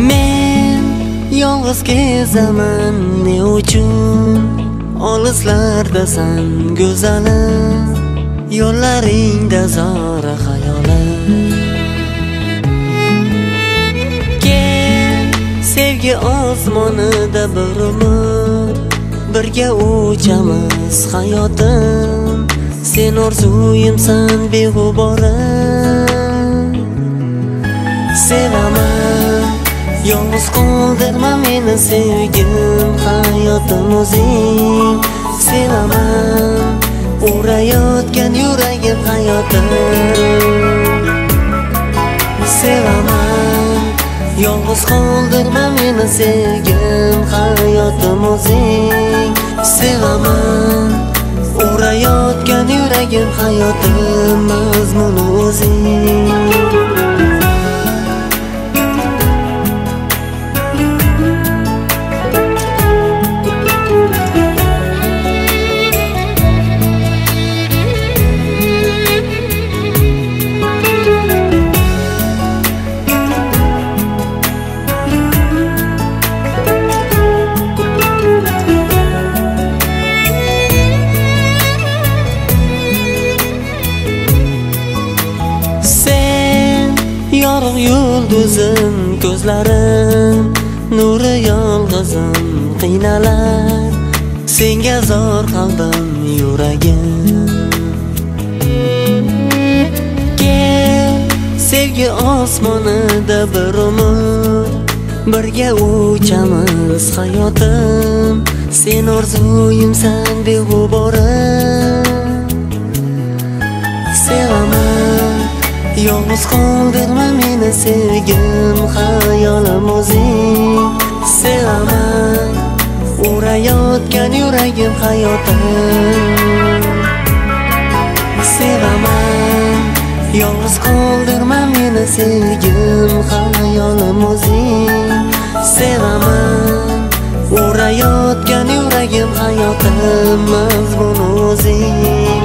Men yolg'iz kezaman ne uchun? Olislardasan go'zalim, yo'llaringda zora xayolim. Kel, sevgi osmonida bir umr birga uchamiz hayotim. Sen orzuyimsan beg'uborim. Sevaman, yolg'iz qoldirma meni sevgim, hayotim o'zing. Sevaman, urayotgan yuragim hayotim. Sevaman, yolg'iz qoldirma meni sevgim, hayotim o'zing. Sevaman, urayotgan yuragim hayotim, mazmuni o'zing. Yorug' yulduzim, ko'zlarim nuri yolg'izim qiynalar. Senga zor qalbim, yuragim. Kel, sevgi osmonida bir umr birga uchamiz hayotim. Sen orzuyimsan beg'uborim. Sevaman, yolg'iz qoldirma meni sevgim, hayolim o'zing. Sevaman, urayotgan yuragim hayotim. Sevaman, yolg'iz qoldirma meni sevgim, hayolim o'zing. Sevaman, urayotgan yuragim hayotim, mazmuni o'zing.